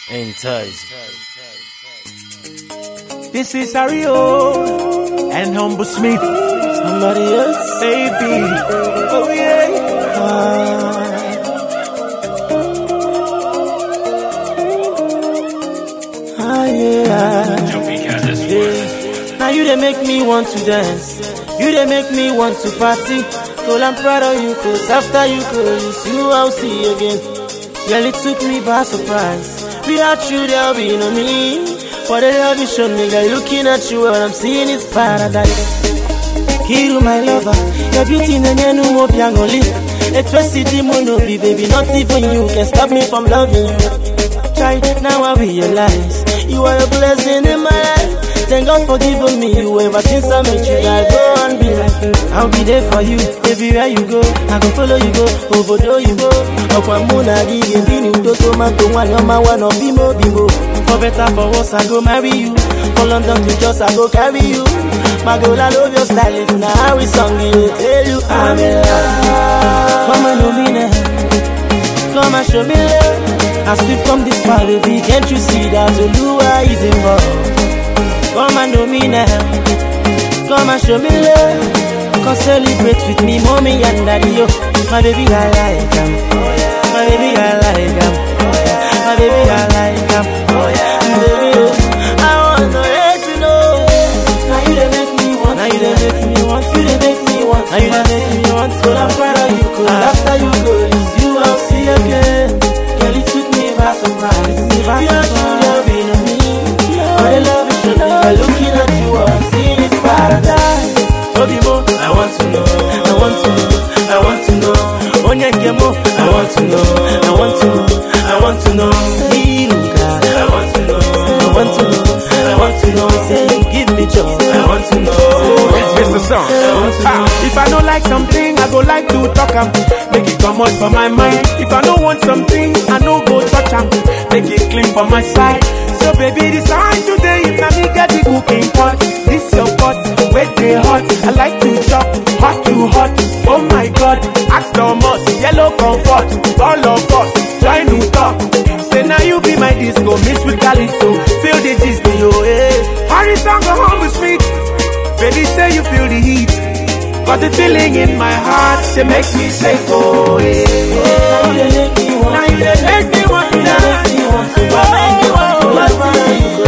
Enticed. This is Ario and Humble Smith. Somebody else? Baby. Oh yeah. Yeah. Now you they make me want to dance. You they make me want to party. Girl, I'm proud of you, cause after you go, it's you I'll see again. Girl, it took me by surprise. Without you, there'll be no me. For the love you showed me, girl, looking at you, what I'm seeing is paradise. Kiru, my lover, your beauty na nyenu mo biangoli. Etwesi di monobi, baby, not even you can stop me from loving you. Try, now I realize you are a blessing in my life. Thank God for giving me you. Ever since I met you, I go and be like you. I'll be there for you, everywhere you go. I go follow you go, over you go. Okwamuna gi bini udoto manto one of bimo. For better, for worse, I go marry you. For London to just, I go carry you. My girl, I love your style. It's now how we song you. Tell you I'm in love. Come and know me now. Come and show me love. As we come this far, baby, can't you see that Oluwa is involved? Come and know me now. Come and show me love. Come celebrate with me, mommy and daddy, yo. My baby, I like him. My baby, I like him. My baby, I like him. Baby, oh, I want to let you know. Now you they make me want. Now you they make me want. You they make me want. Now you they make me want. So I'm proud of you, cause after you go, it's you I'll see again. Girl, it took me by surprise. Without you, there'll be no me. For the love you showed me, girl, looking at you, I'm seeing is paradise. Obimo, I want to know. I want to know. I want to know. Onyekemo, I want to know. I want to know. I want to know. Iluka, I want to know. I want to know. I want to know. Say you give me joy. I want to know. It's the song. If I don't like something, I go like to talk am. Make it come out from my mind. If I don't want something, I no go touch am. Make it clean from my side. So baby, decide today if na me get the cooking pot. This your pot, where they hot. I like to chop, hot to hot. Oh my God, ask Thomas, yellow comfort. All of us trying to talk. Say now you be my disco, mix with calypso. Feel the gist, yo, eh. Harrison go home with sweet. Baby, say you feel the heat. Cause the feeling in my heart, they make me say, oh, yeah. Now you they make me want. Now you they make me want. You they make me want to love you. After you go,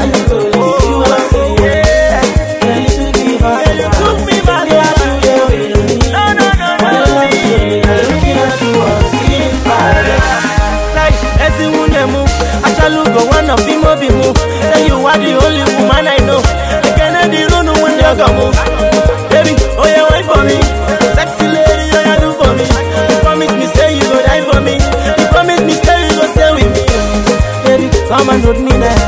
it's you I'll see again. Girl, it took me by surprise. Without you, there'll be no me. For the love you showed me, girl, looking at you, I'm seeing paradise. Like, everyone they move, I shall look go one of bimo. Tell you are the only woman I know. I cannot do no when you go move. Baby, oh yeah, wait for me. Sexy lady, oh yeah, do for me. You promise me, say you go die for me. You promise me, say you go stay with me. Baby, come and hold me now.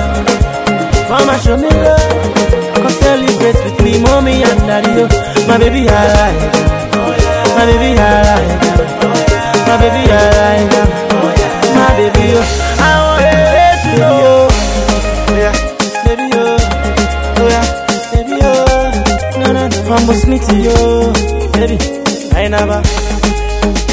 Come and show me love. Come celebrate with me, mommy and daddy, yo. My baby, I like her. My baby, I like her. My baby, I like her. My baby, yo. I want to let you know. Yeah, baby, yo. Oh yeah, baby, yo. No. Humble Smith, yo. Baby, I never.